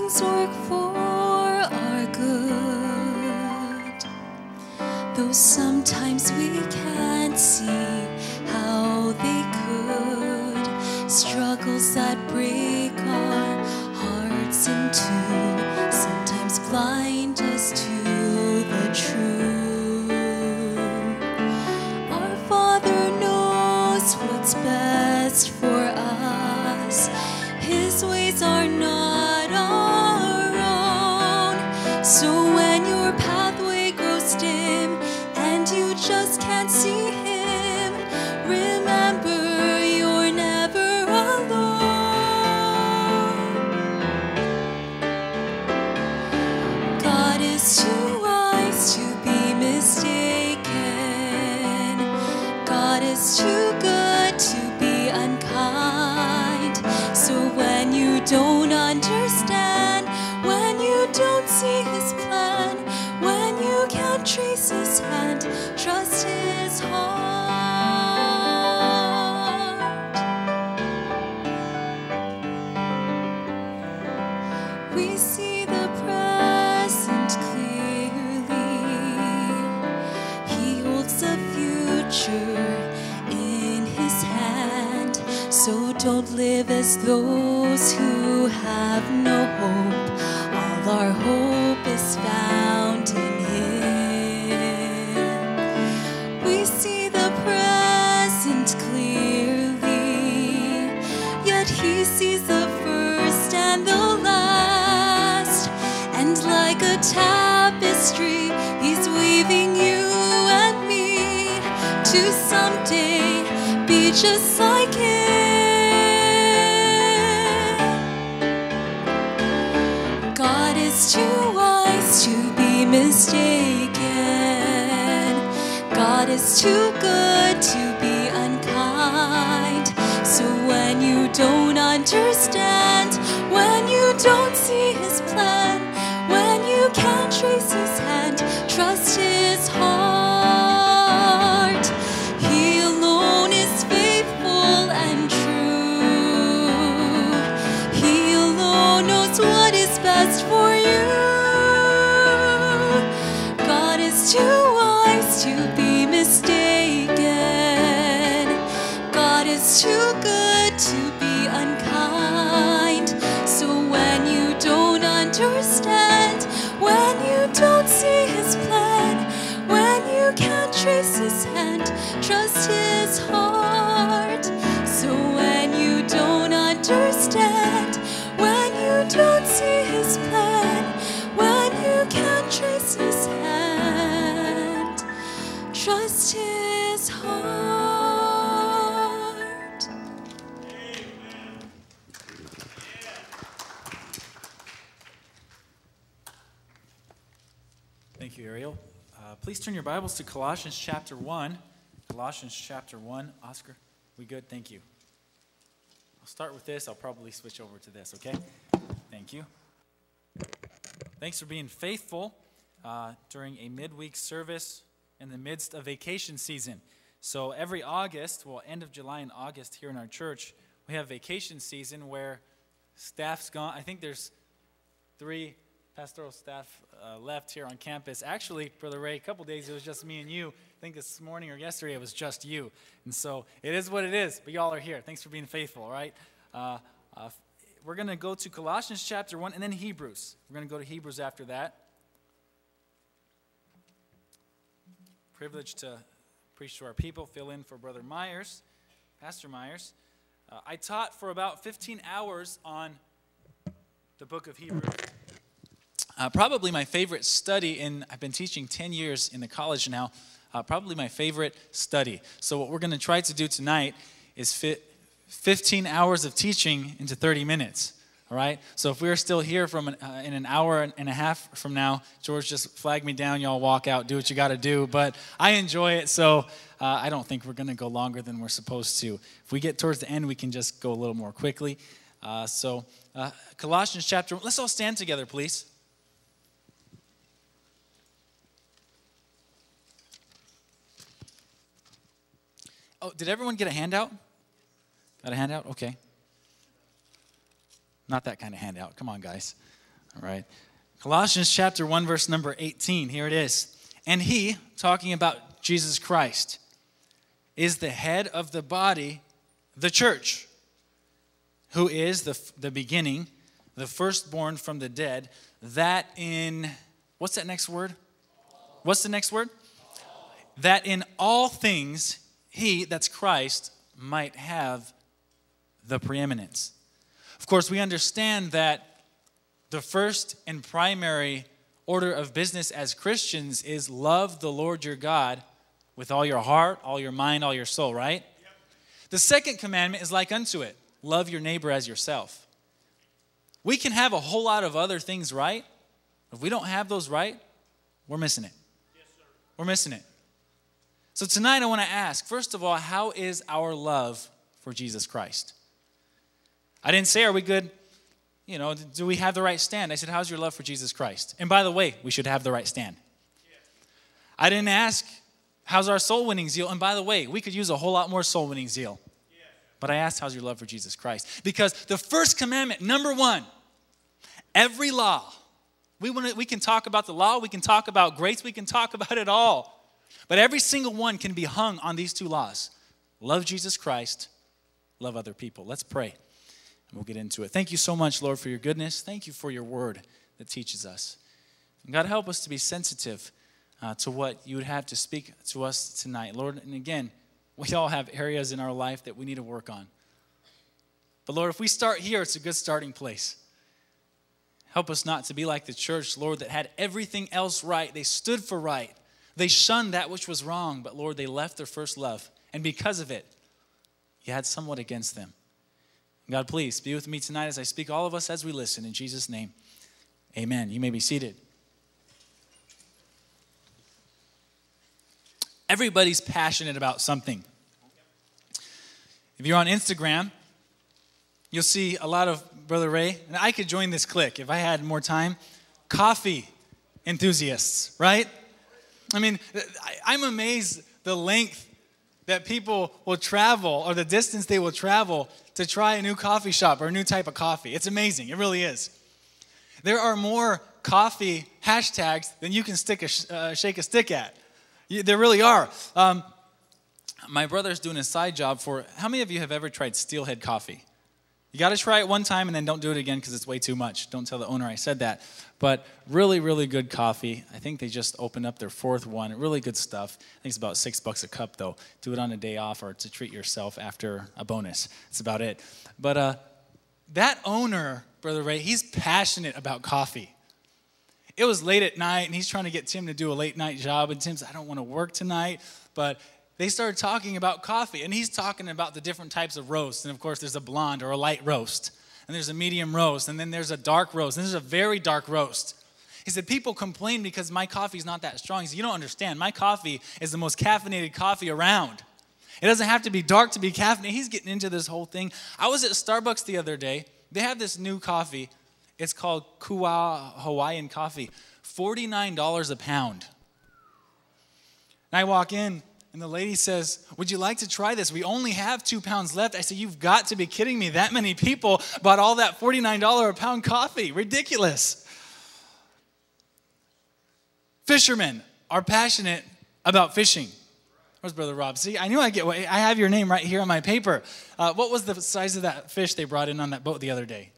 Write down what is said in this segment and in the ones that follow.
things work for our good. Though sometimes we can't see how they could. Struggles that break our hearts in two, sometimes blind us to the truth. Our Father knows what's best for us. His ways are not our own. So when your pathway grows dim and you just can't see him, remember you're never alone. God is too wise to be mistaken. God is too good to be unkind. So when you don't understand, when you don't see his plan, when you can't trace his hand, trust his heart. We see the present clearly. He holds the future in his hand. So don't live as those who have no hope. All our hope is found in him. We see the present clearly, yet he sees the first and the last. And like a tapestry, he's weaving you and me to someday be just like him. God is too wise to be mistaken. God is too good to be unkind. So when you don't understand, when you don't see his plan, when you can't trace his hand, trust his heart. He alone is faithful and true. He alone knows what is best for you. God is too wise to be mistaken. God is too good to be unkind. So when you don't understand, when you don't see his plan, when you can't trace his hand, trust his heart. So when you don't understand, when you don't see his plan, when you can't trace his hand, trust his heart. Thank you, Ariel. Please turn your Bibles to Colossians chapter 1. Colossians chapter 1. Oscar, we good? Thank you. I'll start with this. I'll probably switch over to this, okay? Thank you. Thanks for being faithful during a midweek service in the midst of vacation season. So every August, well, end of July and August here in our church, we have vacation season where staff's gone. I think there's 3 pastoral staff left here on campus. Actually, Brother Ray, a couple days it was just me and you. I think this morning or yesterday it was just you. And so it is what it is, but y'all are here. Thanks for being faithful, all right? We're going to go to Colossians chapter 1 and then Hebrews. We're going to go to Hebrews after that. Privileged to preach to our people, fill in for Brother Myers, Pastor Myers. I taught for about 15 hours on the book of Hebrews. Probably my favorite study I've been teaching 10 years in the college now, probably my favorite study. So what we're going to try to do tonight is fit 15 hours of teaching into 30 minutes, all right? So if we're still here in an hour and a half from now, George, just flag me down, y'all walk out, do what you got to do. But I enjoy it, so I don't think we're going to go longer than we're supposed to. If we get towards the end, we can just go a little more quickly. Colossians chapter 1, let's all stand together, please. Oh, did everyone get a handout? Got a handout? Okay. Not that kind of handout. Come on, guys. All right. Colossians chapter 1, verse number 18. Here it is. And he, talking about Jesus Christ, is the head of the body, the church, who is the beginning, the firstborn from the dead, that in, what's that next word? What's the next word? That in all things he, that's Christ, might have the preeminence. Of course, we understand that the first and primary order of business as Christians is love the Lord your God with all your heart, all your mind, all your soul, right? Yep. The second commandment is like unto it. Love your neighbor as yourself. We can have a whole lot of other things right. If we don't have those right, we're missing it. Yes, sir. We're missing it. So tonight I want to ask, first of all, how is our love for Jesus Christ? I didn't say, are we good? Do we have the right stand? I said, how's your love for Jesus Christ? And by the way, we should have the right stand. Yeah. I didn't ask, how's our soul winning zeal? And by the way, we could use a whole lot more soul winning zeal. Yeah. But I asked, how's your love for Jesus Christ? Because the first commandment, number one, every law, we can talk about the law, we can talk about grace, we can talk about it all. But every single one can be hung on these two laws. Love Jesus Christ, love other people. Let's pray. And we'll get into it. Thank you so much, Lord, for your goodness. Thank you for your word that teaches us. And God, help us to be sensitive to what you would have to speak to us tonight. Lord, and again, we all have areas in our life that we need to work on. But Lord, if we start here, it's a good starting place. Help us not to be like the church, Lord, that had everything else right. They stood for right. They shunned that which was wrong. But Lord, they left their first love. And because of it, you had somewhat against them. God, please be with me tonight as I speak, all of us as we listen. In Jesus' name, amen. You may be seated. Everybody's passionate about something. If you're on Instagram, you'll see a lot of, Brother Ray, and I could join this clique if I had more time, coffee enthusiasts, right? I mean, I'm amazed the length that people will travel or the distance they will travel to try a new coffee shop or a new type of coffee. It's amazing. It really is. There are more coffee hashtags than you can shake a stick at. There really are. My brother's doing a side job for, how many of you have ever tried Steelhead coffee? You got to try it one time and then don't do it again because it's way too much. Don't tell the owner I said that. But really, really good coffee. I think they just opened up their fourth one. Really good stuff. I think it's about $6 a cup, though. Do it on a day off or to treat yourself after a bonus. That's about it. But that owner, Brother Ray, he's passionate about coffee. It was late at night, and he's trying to get Tim to do a late-night job. And Tim's, I don't want to work tonight. But they started talking about coffee, and he's talking about the different types of roasts. And, of course, there's a blonde or a light roast, and there's a medium roast, and then there's a dark roast, and there's a very dark roast. He said, people complain because my coffee's not that strong. He said, you don't understand. My coffee is the most caffeinated coffee around. It doesn't have to be dark to be caffeinated. He's getting into this whole thing. I was at Starbucks the other day. They have this new coffee. It's called Kua Hawaiian coffee. $49 a pound. And I walk in, and the lady says, would you like to try this? We only have 2 pounds left. I said, you've got to be kidding me. That many people bought all that $49 a pound coffee. Ridiculous. Fishermen are passionate about fishing. Where's Brother Rob? See, I knew I have your name right here on my paper. What was the size of that fish they brought in on that boat the other day?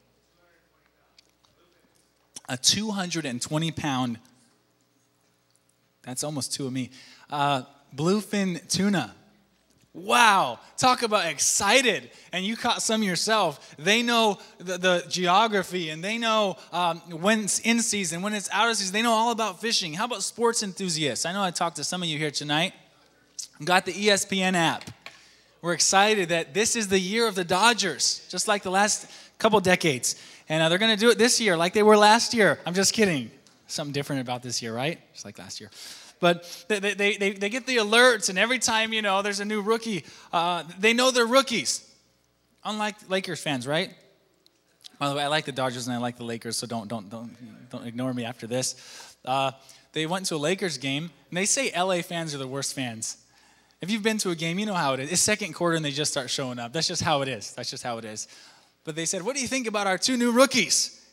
A 220-pound, that's almost two of me, bluefin tuna. Wow, talk about excited. And you caught some yourself. They know the geography, and they know when it's in season, when it's out of season. They know all about fishing. How about sports enthusiasts? I know I talked to some of you here tonight. Got the ESPN app. We're excited that this is the year of the Dodgers, just like the last couple decades. And they're going to do it this year like they were last year. I'm just kidding. Something different about this year, right? Just like last year. But they get the alerts, and every time, there's a new rookie, they know they're rookies. Unlike Lakers fans, right? By the way, I like the Dodgers and I like the Lakers, so don't ignore me after this. They went to a Lakers game, and they say LA fans are the worst fans. If you've been to a game, you know how it is. It's second quarter, and they just start showing up. That's just how it is. But they said, what do you think about our 2 new rookies?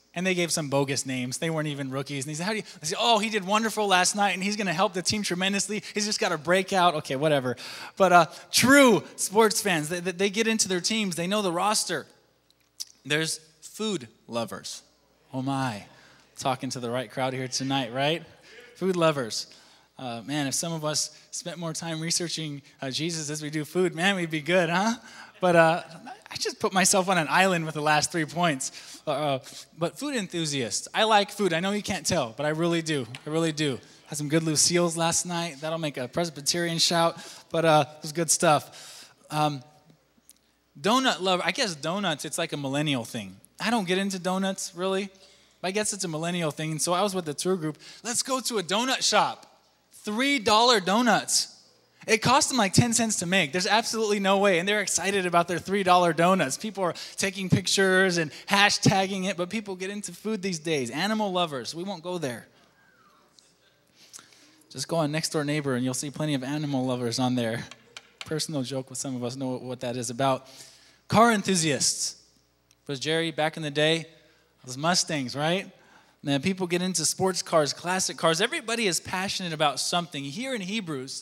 And they gave some bogus names. They weren't even rookies. And he said, how do you? I said, oh, he did wonderful last night, and he's going to help the team tremendously. He's just got to break out. Okay, whatever. But true sports fans, they get into their teams. They know the roster. There's food lovers. Oh, my. Talking to the right crowd here tonight, right? Food lovers. Man, if some of us spent more time researching Jesus as we do food, man, we'd be good, huh? But I just put myself on an island with the last 3 points. But food enthusiasts, I like food. I know you can't tell, but I really do. I really do. Had some good Lucille's last night. That'll make a Presbyterian shout, but it was good stuff. Donut lover, I guess donuts, it's like a millennial thing. I don't get into donuts, really. But I guess it's a millennial thing. And so I was with the tour group. Let's go to a donut shop. $3 donuts. It cost them like 10 cents to make. There's absolutely no way. And they're excited about their $3 donuts. People are taking pictures and hashtagging it. But people get into food these days. Animal lovers. We won't go there. Just go on Next Door Neighbor and you'll see plenty of animal lovers on there. Personal joke with some of us know what that is about. Car enthusiasts. Was Jerry back in the day? Those Mustangs, right? Now, people get into sports cars, classic cars. Everybody is passionate about something. Here in Hebrews,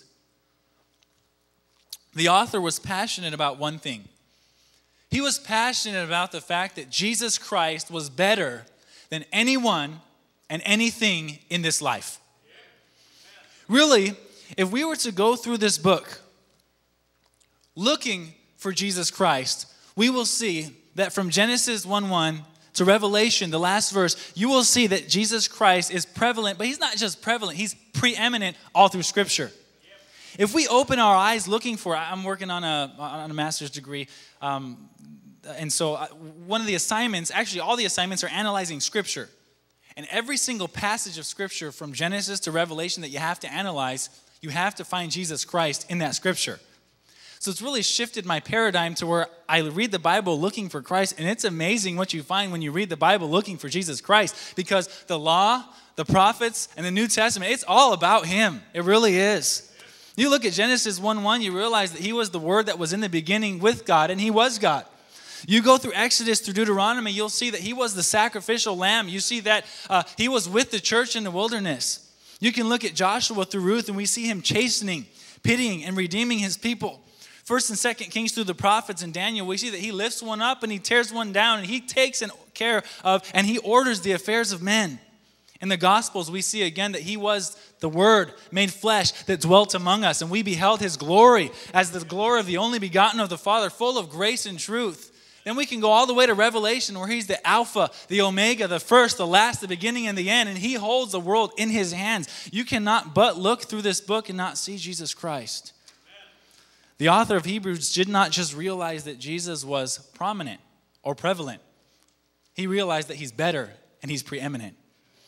the author was passionate about one thing. He was passionate about the fact that Jesus Christ was better than anyone and anything in this life. Really, if we were to go through this book looking for Jesus Christ, we will see that from Genesis 1:1 to Revelation, the last verse, you will see that Jesus Christ is prevalent, but he's not just prevalent, he's preeminent all through Scripture. If we open our eyes looking for, I'm working on a master's degree, and so one of the assignments, actually all the assignments are analyzing Scripture. And every single passage of Scripture from Genesis to Revelation that you have to analyze, you have to find Jesus Christ in that Scripture. So it's really shifted my paradigm to where I read the Bible looking for Christ, and it's amazing what you find when you read the Bible looking for Jesus Christ, because the law, the prophets, and the New Testament, it's all about him. It really is. You look at Genesis 1:1, you realize that he was the Word that was in the beginning with God, and he was God. You go through Exodus, through Deuteronomy, you'll see that he was the sacrificial lamb. You see that he was with the church in the wilderness. You can look at Joshua through Ruth, and we see him chastening, pitying, and redeeming his people. 1st and 2nd Kings through the prophets and Daniel, we see that he lifts one up and he tears one down, and he takes care of and he orders the affairs of men. In the Gospels, we see again that he was the Word made flesh that dwelt among us, and we beheld his glory as the glory of the only begotten of the Father, full of grace and truth. Then we can go all the way to Revelation, where he's the Alpha, the Omega, the first, the last, the beginning, and the end, and he holds the world in his hands. You cannot but look through this book and not see Jesus Christ. The author of Hebrews did not just realize that Jesus was prominent or prevalent. He realized that he's better and he's preeminent.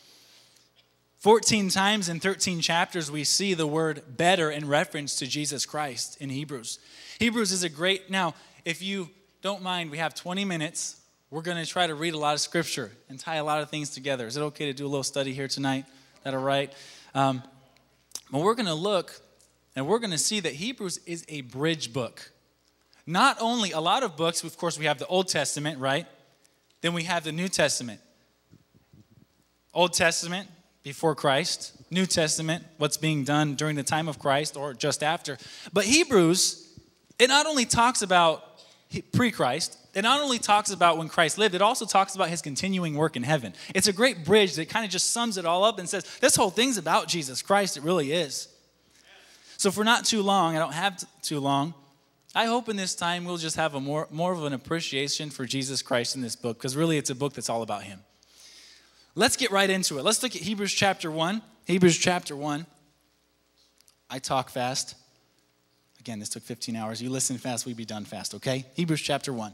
14 times in 13 chapters, we see the word better in reference to Jesus Christ in Hebrews. Hebrews is a great, now, if you don't mind, we have 20 minutes. We're going to try to read a lot of Scripture and tie a lot of things together. Is it okay to do a little study here tonight? Is that all right? But we're going to look, and we're going to see that Hebrews is a bridge book. Not only a lot of books, of course, we have the Old Testament, right? Then we have the New Testament. Old Testament, before Christ. New Testament, what's being done during the time of Christ or just after. But Hebrews, it not only talks about pre-Christ, it not only talks about when Christ lived, it also talks about his continuing work in heaven. It's a great bridge that kind of just sums it all up and says, this whole thing's about Jesus Christ. It really is. So for not too long, I don't have too long, I hope in this time we'll just have a more of an appreciation for Jesus Christ in this book, because really it's a book that's all about him. Let's get right into it. Let's look at Hebrews chapter 1. Hebrews chapter 1. I talk fast. Again, this took 15 hours. You listen fast, we'd be done fast, okay? Hebrews chapter 1.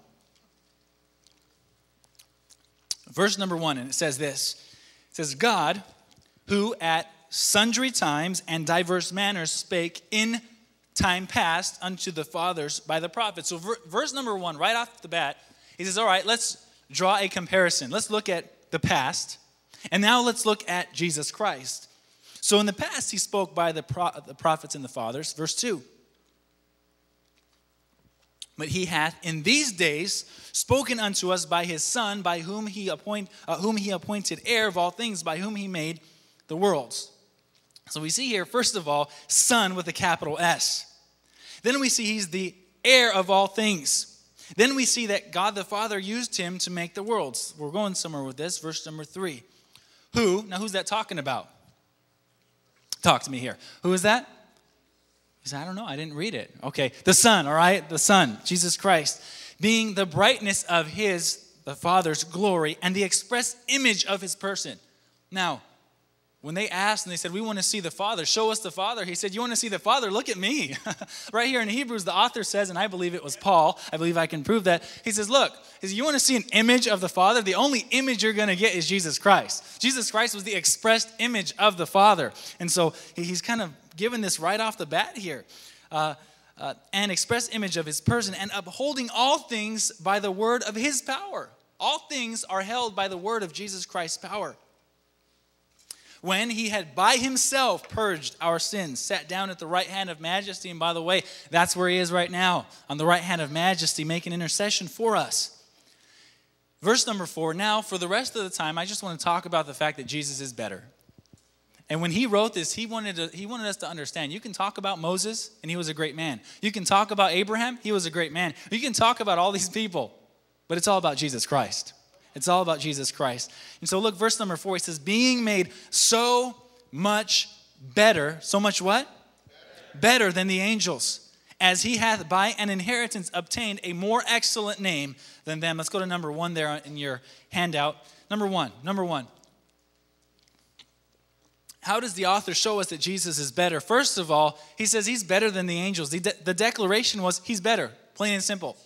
Verse number 1, and it says this. It says, God, who at sundry times and diverse manners spake in time past unto the fathers by the prophets. So verse number 1, right off the bat, he says, all right, let's draw a comparison. Let's look at the past, and now let's look at Jesus Christ. So in the past, he spoke by the prophets and the fathers. Verse 2. But he hath in these days spoken unto us by his Son, by whom he appointed heir of all things, by whom he made the worlds. So we see here, first of all, Son with a capital S. Then we see he's the heir of all things. Then we see that God the Father used him to make the worlds. We're going somewhere with this. Verse number 3. Now who's that talking about? Talk to me here. Who is that? He said, I don't know. I didn't read it. Okay. The Son, all right? The Son, Jesus Christ, being the brightness of the Father's glory and the express image of his person. Now, when they asked and they said, we want to see the Father, show us the Father. He said, you want to see the Father? Look at me. Right here in Hebrews, the author says, and I believe it was Paul, I believe I can prove that. He says, look, you want to see an image of the Father? The only image you're going to get is Jesus Christ. Jesus Christ was the expressed image of the Father. And so he's kind of given this right off the bat here. An express image of his person, and upholding all things by the word of his power. All things are held by the word of Jesus Christ's power. When he had by himself purged our sins, sat down at the right hand of majesty. And by the way, that's where he is right now, on the right hand of majesty, making intercession for us. Verse number 4, now for the rest of the time, I just want to talk about the fact that Jesus is better. And when he wrote this, he wanted us to understand. You can talk about Moses, and he was a great man. You can talk about Abraham, he was a great man. You can talk about all these people, but it's all about Jesus Christ. It's all about Jesus Christ. And so look, verse number 4, he says, being made so much better. So much what? Better than the angels, as he hath by an inheritance obtained a more excellent name than them. Let's go to number 1 there in your handout. Number one. How does the author show us that Jesus is better? First of all, he says he's better than the angels. The declaration was he's better, plain and simple.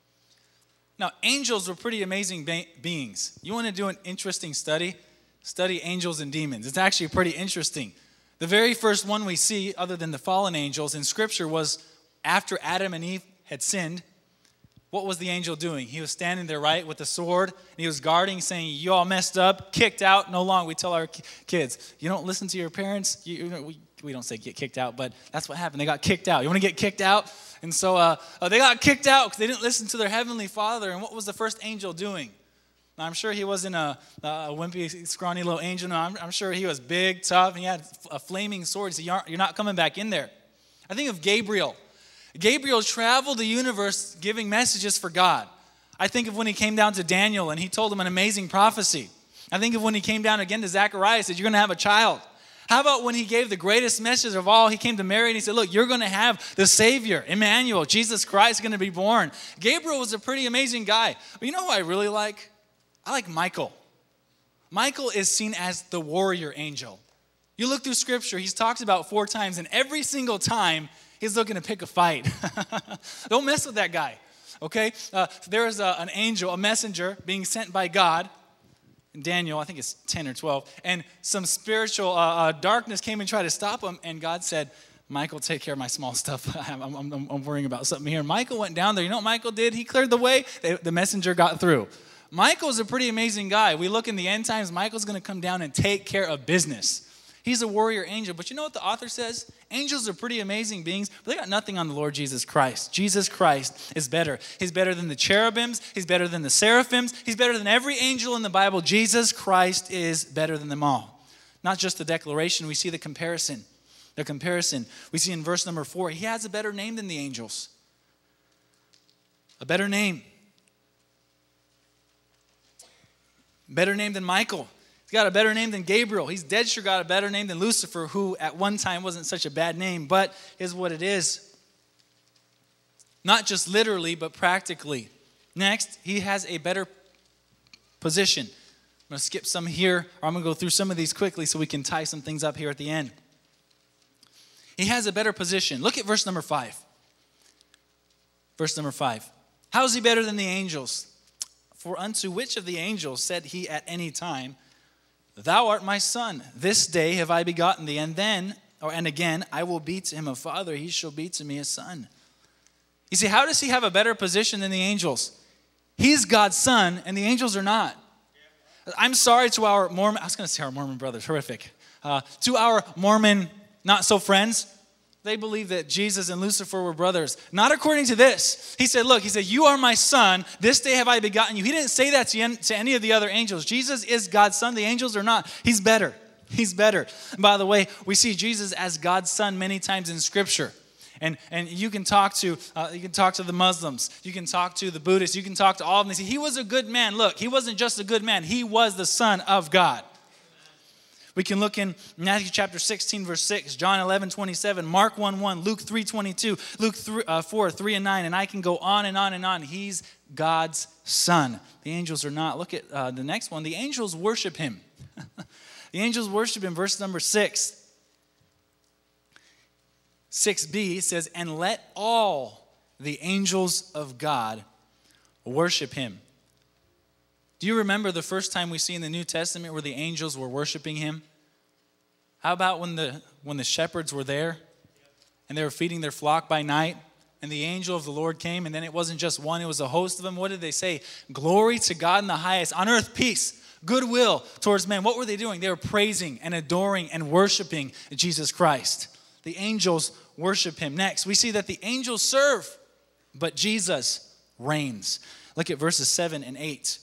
Now, angels were pretty amazing beings. You want to do an interesting study? Study angels and demons. It's actually pretty interesting. The very first one we see, other than the fallen angels in Scripture, was after Adam and Eve had sinned. What was the angel doing? He was standing there, right, with the sword, and he was guarding, saying, you all messed up, kicked out, no longer. We tell our kids, you don't listen to your parents. We don't say get kicked out, but that's what happened. They got kicked out. You want to get kicked out? And so they got kicked out because they didn't listen to their heavenly Father. And what was the first angel doing? Now, I'm sure he wasn't a wimpy, scrawny little angel. No, I'm sure he was big, tough, and he had a flaming sword. He said, you're not coming back in there. I think of Gabriel. Gabriel traveled the universe giving messages for God. I think of when he came down to Daniel and he told him an amazing prophecy. I think of when he came down again to Zechariah and said, you're going to have a child. How about when he gave the greatest message of all? He came to Mary and he said, look, you're going to have the Savior, Emmanuel, Jesus Christ is going to be born. Gabriel was a pretty amazing guy. But you know who I really like? I like Michael. Michael is seen as the warrior angel. You look through Scripture, he's talked about 4 times, and every single time, he's looking to pick a fight. Don't mess with that guy, okay? There is an angel, a messenger being sent by God. In Daniel, I think it's 10 or 12. And some spiritual darkness came and tried to stop him. And God said, Michael, take care of my small stuff. I'm worrying about something here. Michael went down there. You know what Michael did? He cleared the way. The messenger got through. Michael's a pretty amazing guy. We look in the end times, Michael's going to come down and take care of business. He's a warrior angel. But you know what the author says? Angels are pretty amazing beings, but they got nothing on the Lord Jesus Christ. Jesus Christ is better. He's better than the cherubims. He's better than the seraphims. He's better than every angel in the Bible. Jesus Christ is better than them all. Not just the declaration, we see the comparison. The comparison. We see in verse number 4, he has a better name than the angels. A better name. Better name than Michael. He's got a better name than Gabriel. He's dead sure got a better name than Lucifer, who at one time wasn't such a bad name, but is what it is. Not just literally, but practically. Next, he has a better position. I'm going to skip some here, or I'm going to go through some of these quickly so we can tie some things up here at the end. He has a better position. Look at verse number 5. Verse number 5. How is he better than the angels? For unto which of the angels said he at any time, Thou art my son, this day have I begotten thee, and again, I will be to him a father, he shall be to me a son. You see, how does he have a better position than the angels? He's God's son, and the angels are not. I'm sorry to our Mormon, I was going to say our Mormon brothers, horrific. To our Mormon not-so-friends, They believed that Jesus and Lucifer were brothers. Not according to this. He said, look, he said, you are my son. This day have I begotten you. He didn't say that to any of the other angels. Jesus is God's son. The angels are not. He's better. He's better. And by the way, we see Jesus as God's son many times in Scripture. And you can talk to the Muslims. You can talk to the Buddhists. You can talk to all of them. They say, he was a good man. Look, he wasn't just a good man. He was the Son of God. We can look in Matthew chapter 16, verse 6, John 11, 27, Mark 1:1, Luke 3:22, Luke 4:3-9, and I can go on and on and on. He's God's son. The angels are not. Look at the next one. The angels worship him. The angels worship him. Verse number 6. 6b says, and let all the angels of God worship him. Do you remember the first time we see in the New Testament where the angels were worshiping him? How about when the shepherds were there and they were feeding their flock by night and the angel of the Lord came, and then it wasn't just one, it was a host of them? What did they say? Glory to God in the highest, on earth peace, goodwill towards men. What were they doing? They were praising and adoring and worshiping Jesus Christ. The angels worship him. Next, we see that the angels serve, but Jesus reigns. Look at verses 7 and 8.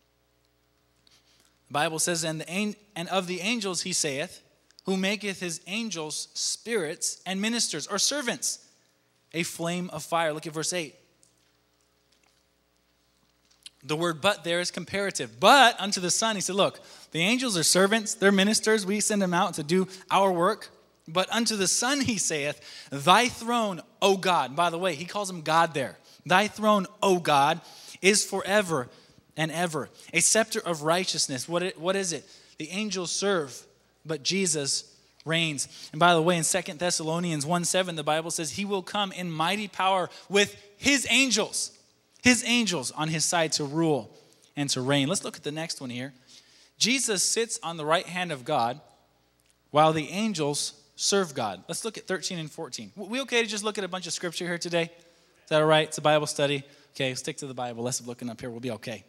The Bible says, and of the angels he saith, who maketh his angels spirits and ministers, or servants, a flame of fire. Look at verse 8. The word but there is comparative. But unto the Son, he said, look, the angels are servants, they're ministers, we send them out to do our work. But unto the Son he saith, thy throne, O God. By the way, he calls him God there. Thy throne, O God, is forever and ever. A scepter of righteousness. What is it? The angels serve, but Jesus reigns. And by the way, in 2 Thessalonians 1:7, the Bible says he will come in mighty power with his angels on his side to rule and to reign. Let's look at the next one here. Jesus sits on the right hand of God while the angels serve God. Let's look at 13 and 14. We okay to just look at a bunch of scripture here today? Is that all right? It's a Bible study. Okay, stick to the Bible. Less of looking up here. We'll be okay.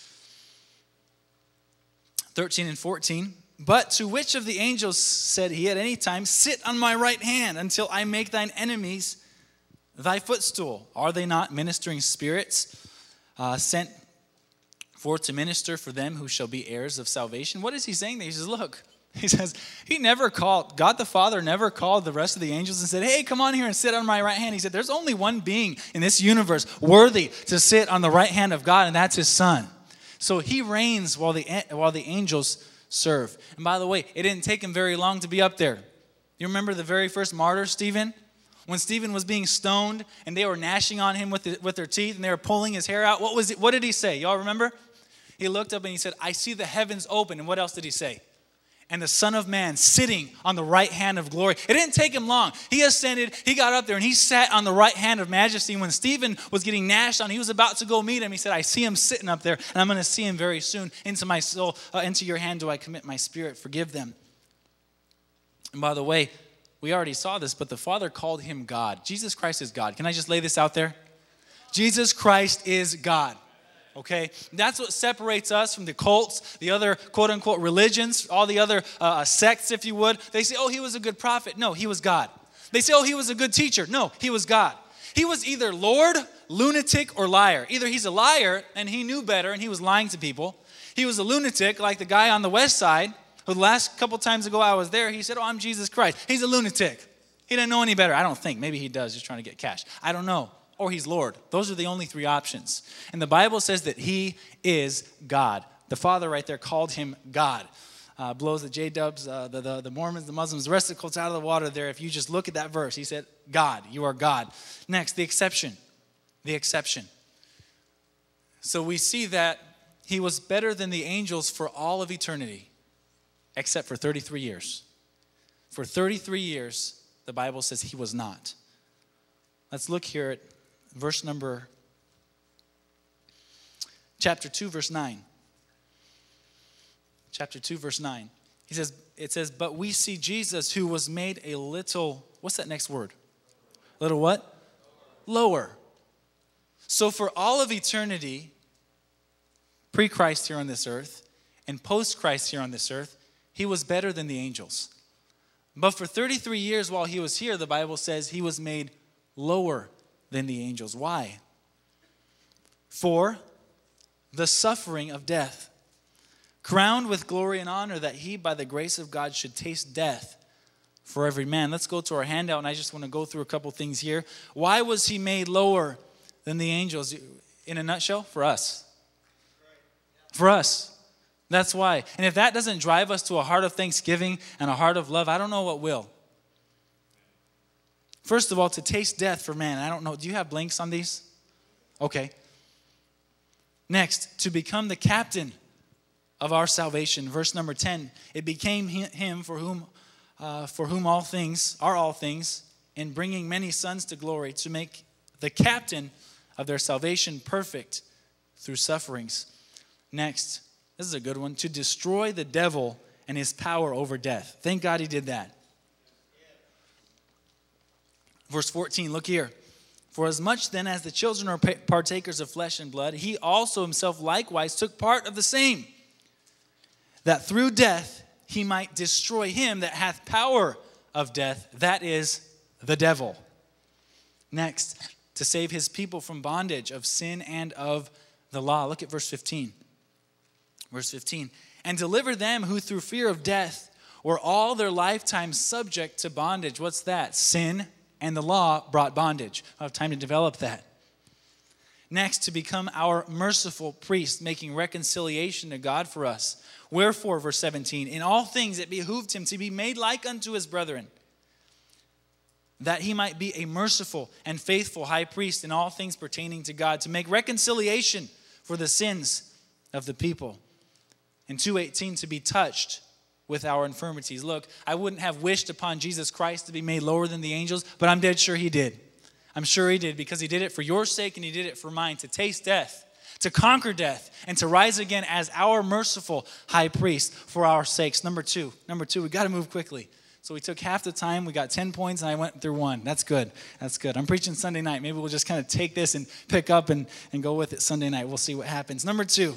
13 and 14. But to which of the angels said he at any time, sit on my right hand until I make thine enemies thy footstool? Are they not ministering spirits sent forth to minister for them who shall be heirs of salvation? What is he saying there? He says, look, God the Father never called the rest of the angels and said, hey, come on here and sit on my right hand. He said, there's only one being in this universe worthy to sit on the right hand of God, and that's his Son. So he reigns while the angels serve. And by the way, it didn't take him very long to be up there. You remember the very first martyr, Stephen? When Stephen was being stoned and they were gnashing on him with their teeth and they were pulling his hair out, what did he say? Y'all remember? He looked up and he said, I see the heavens open. And what else did he say? And the Son of Man sitting on the right hand of glory. It didn't take him long. He ascended, he got up there, and he sat on the right hand of majesty. When Stephen was getting gnashed on, he was about to go meet him. He said, I see him sitting up there, and I'm going to see him very soon. Into my soul, into your hand do I commit my spirit. Forgive them. And by the way, we already saw this, but the Father called him God. Jesus Christ is God. Can I just lay this out there? Jesus Christ is God. Okay, that's what separates us from the cults, the other quote-unquote religions, all the other sects, if you would. They say, oh, he was a good prophet. No, he was God. They say, oh, he was a good teacher. No, he was God. He was either Lord, lunatic, or liar. Either he's a liar and he knew better and he was lying to people. He was a lunatic like the guy on the west side who the last couple times ago I was there, he said, oh, I'm Jesus Christ. He's a lunatic. He didn't know any better. I don't think. Maybe he does, just trying to get cash. I don't know. Or he's Lord. Those are the only three options. And the Bible says that he is God. The Father right there called him God. Blows the J-dubs, the Mormons, the Muslims, the rest of the cults out of the water there. If you just look at that verse, he said, God, you are God. Next, the exception. The exception. So we see that he was better than the angels for all of eternity, except for 33 years. For 33 years, the Bible says he was not. Let's look here at chapter 2, verse 9. Chapter 2, verse 9. It says, but we see Jesus who was made a little, what's that next word? Little what? Lower. So for all of eternity, pre-Christ here on this earth and post-Christ here on this earth, he was better than the angels. But for 33 years while he was here, the Bible says he was made lower than the angels. Why? For the suffering of death, crowned with glory and honor, that he, by the grace of God, should taste death for every man. Let's go to our handout, and I just want to go through a couple things here. Why was he made lower than the angels? In a nutshell, for us. For us. That's why. And if that doesn't drive us to a heart of thanksgiving and a heart of love, I don't know what will. First of all, to taste death for man. I don't know. Do you have blanks on these? Okay. Next, to become the captain of our salvation. Verse number 10. It became him for whom all things are all things, in bringing many sons to glory, to make the captain of their salvation perfect through sufferings. Next, this is a good one. To destroy the devil and his power over death. Thank God he did that. Verse 14, look here. For as much then as the children are partakers of flesh and blood, he also himself likewise took part of the same, that through death he might destroy him that hath power of death, that is, the devil. Next, to save his people from bondage of sin and of the law. Look at verse 15. Verse 15. And deliver them who through fear of death were all their lifetime subject to bondage. What's that? Sin and the law brought bondage. I'll have time to develop that. Next, to become our merciful priest, making reconciliation to God for us. Wherefore, verse 17, in all things it behooved him to be made like unto his brethren, that he might be a merciful and faithful high priest in all things pertaining to God, to make reconciliation for the sins of the people. In 2:18, to be touched with our infirmities. Look, I wouldn't have wished upon Jesus Christ to be made lower than the angels, but I'm dead sure he did. I'm sure he did, because he did it for your sake and he did it for mine, to taste death, to conquer death, and to rise again as our merciful high priest for our sakes. Number two, we got to move quickly. So we took half the time, we got 10 points, and I went through one. That's good. I'm preaching Sunday night. Maybe we'll just kind of take this and pick up and go with it Sunday night. We'll see what happens. Number two.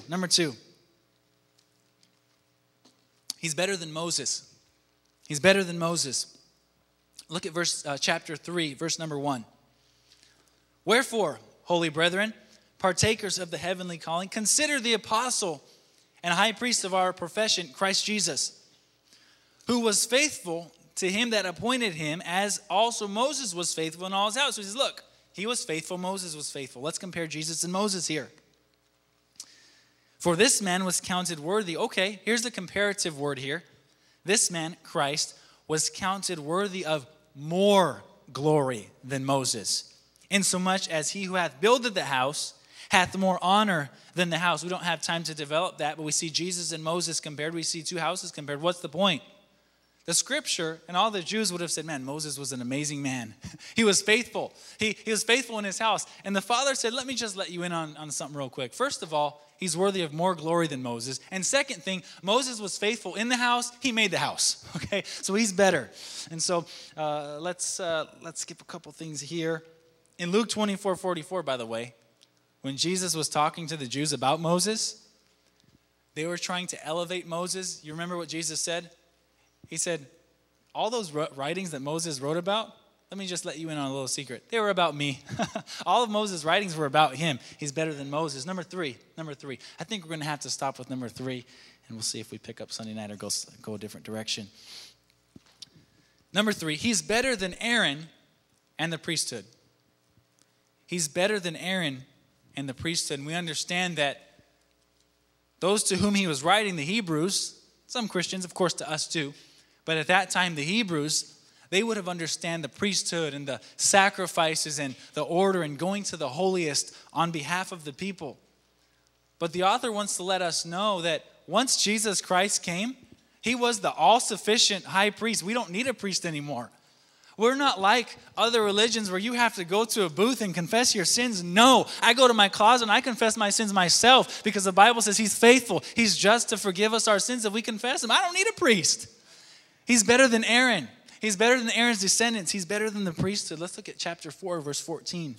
He's better than Moses. He's better than Moses. Look at chapter 3, verse number 1. Wherefore, holy brethren, partakers of the heavenly calling, consider the apostle and high priest of our profession, Christ Jesus, who was faithful to him that appointed him, as also Moses was faithful in all his house. So he says, look, he was faithful, Moses was faithful. Let's compare Jesus and Moses here. For this man was counted worthy. Okay, here's the comparative word here. This man, Christ, was counted worthy of more glory than Moses, insomuch as he who hath builded the house hath more honor than the house. We don't have time to develop that, but we see Jesus and Moses compared. We see two houses compared. What's the point? The scripture and all the Jews would have said, man, Moses was an amazing man. He was faithful. He was faithful in his house. And the Father said, let me just let you in on something real quick. First of all, he's worthy of more glory than Moses. And second thing, Moses was faithful in the house. He made the house. Okay, so he's better. And so let's skip a couple things here. In Luke 24:44, by the way, when Jesus was talking to the Jews about Moses, they were trying to elevate Moses. You remember what Jesus said? He said, all those writings that Moses wrote about, let me just let you in on a little secret. They were about me. All of Moses' writings were about him. He's better than Moses. Number three. I think we're going to have to stop with number 3, and we'll see if we pick up Sunday night or go a different direction. Number 3, he's better than Aaron and the priesthood. He's better than Aaron and the priesthood. And we understand that those to whom he was writing, the Hebrews, some Christians, of course, to us too, but at that time, the Hebrews, they would have understand the priesthood and the sacrifices and the order and going to the holiest on behalf of the people. But the author wants to let us know that once Jesus Christ came, he was the all-sufficient high priest. We don't need a priest anymore. We're not like other religions where you have to go to a booth and confess your sins. No, I go to my closet and I confess my sins myself, because the Bible says he's faithful. He's just to forgive us our sins if we confess him. I don't need a priest. He's better than Aaron. He's better than Aaron's descendants. He's better than the priesthood. Let's look at chapter 4, verse 14.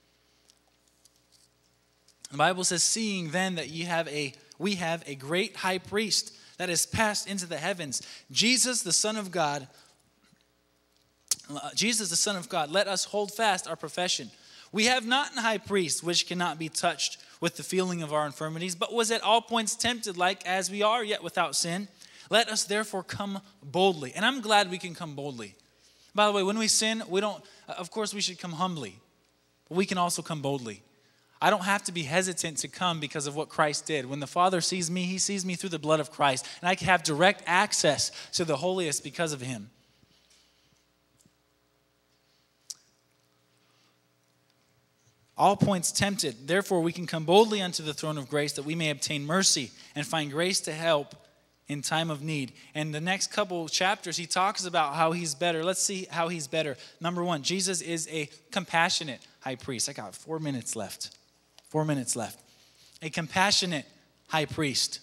The Bible says, seeing then that we have a great high priest that is passed into the heavens, Jesus, the Son of God, Jesus, the Son of God, let us hold fast our profession. We have not an high priest which cannot be touched with the feeling of our infirmities, but was at all points tempted like as we are, yet without sin. Let us therefore come boldly. And I'm glad we can come boldly. By the way, when we sin, of course we should come humbly, but we can also come boldly. I don't have to be hesitant to come because of what Christ did. When the Father sees me, he sees me through the blood of Christ, and I can have direct access to the holiest because of him. All points tempted, therefore we can come boldly unto the throne of grace that we may obtain mercy and find grace to help in time of need. And the next couple chapters, he talks about how he's better. Let's see how he's better. Number one, Jesus is a compassionate high priest. I got 4 minutes left. 4 minutes left. A compassionate high priest.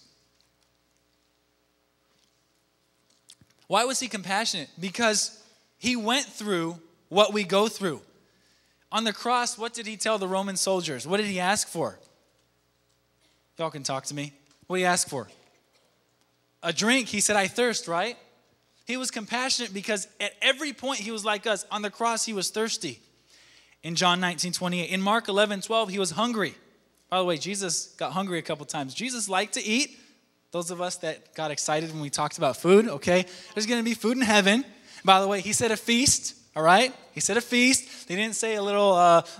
Why was he compassionate? Because he went through what we go through. On the cross, what did he tell the Roman soldiers? What did he ask for? Y'all can talk to me. What did he ask for? A drink. He said, I thirst, right? He was compassionate because at every point he was like us. On the cross, he was thirsty. In John 19:28. In Mark 11:12, he was hungry. By the way, Jesus got hungry a couple times. Jesus liked to eat. Those of us that got excited when we talked about food, okay? There's going to be food in heaven. By the way, he said a feast. All right? He said a feast. He didn't say a little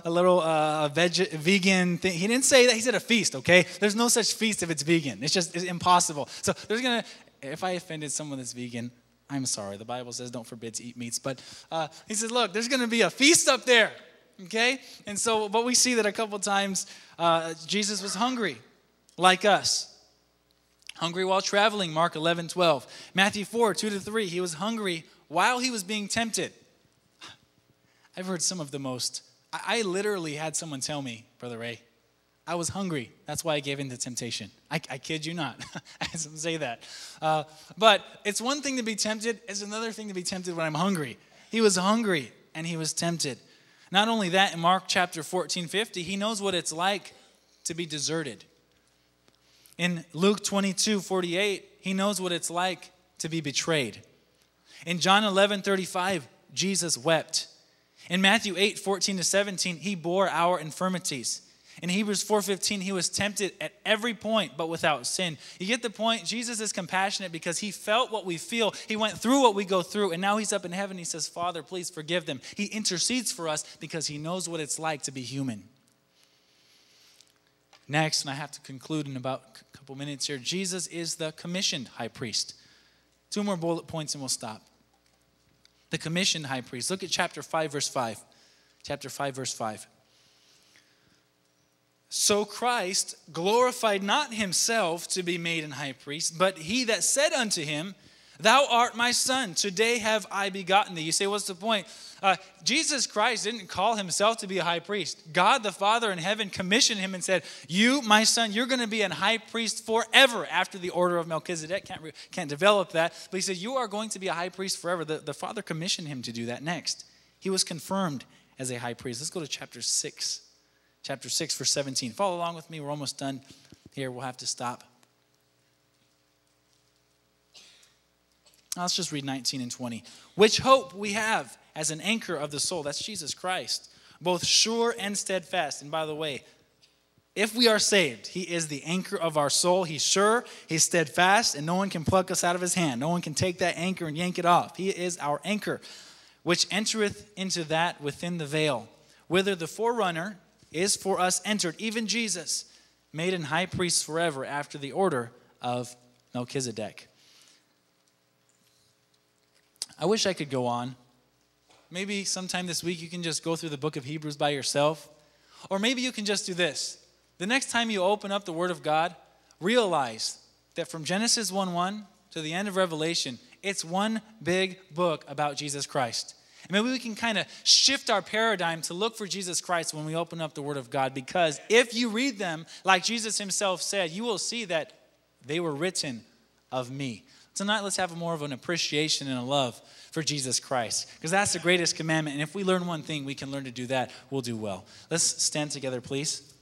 vegan thing. He didn't say that. He said a feast, okay? There's no such feast if it's vegan. It's impossible. So if I offended someone that's vegan, I'm sorry. The Bible says don't forbid to eat meats. But he says, look, there's going to be a feast up there, okay? And so, but we see that a couple times Jesus was hungry, like us. Hungry while traveling, Mark 11:12. Matthew 4:2-3, he was hungry while he was being tempted. I've heard some of the most, I literally had someone tell me, Brother Ray, I was hungry. That's why I gave in to temptation. I kid you not. I had someone say that. But it's one thing to be tempted. It's another thing to be tempted when I'm hungry. He was hungry and he was tempted. Not only that, in Mark chapter 14:50, he knows what it's like to be deserted. In Luke 22:48, he knows what it's like to be betrayed. In John 11:35, Jesus wept. In Matthew 8:14-17, he bore our infirmities. In Hebrews 4:15, he was tempted at every point, but without sin. You get the point? Jesus is compassionate because he felt what we feel. He went through what we go through, and now he's up in heaven. He says, Father, please forgive them. He intercedes for us because he knows what it's like to be human. Next, and I have to conclude in about a couple minutes here, Jesus is the commissioned high priest. 2 more bullet points and we'll stop. The commissioned high priest. Look at chapter 5, verse 5. Chapter 5, verse 5. So Christ glorified not himself to be made an high priest, but he that said unto him, Thou art my son, today have I begotten thee. You say, what's the point? Jesus Christ didn't call himself to be a high priest. God the Father in heaven commissioned him and said, you, my son, you're going to be a high priest forever after the order of Melchizedek. Can't develop that. But he said, you are going to be a high priest forever. The Father commissioned him to do that next. He was confirmed as a high priest. Let's go to chapter 6. Chapter 6, verse 17. Follow along with me. We're almost done here. We'll have to stop. Let's just read 19 and 20. Which hope we have as an anchor of the soul. That's Jesus Christ. Both sure and steadfast. And by the way, if we are saved, he is the anchor of our soul. He's sure, he's steadfast, and no one can pluck us out of his hand. No one can take that anchor and yank it off. He is our anchor, which entereth into that within the veil, whither the forerunner is for us entered, even Jesus, made an high priest forever after the order of Melchizedek. I wish I could go on. Maybe sometime this week you can just go through the book of Hebrews by yourself. Or maybe you can just do this. The next time you open up the Word of God, realize that from Genesis 1:1 to the end of Revelation, it's one big book about Jesus Christ. And maybe we can kind of shift our paradigm to look for Jesus Christ when we open up the Word of God. Because if you read them, like Jesus himself said, you will see that they were written of me. Tonight, let's have more of an appreciation and a love for Jesus Christ. Because that's the greatest commandment. And if we learn one thing, we can learn to do that. We'll do well. Let's stand together, please.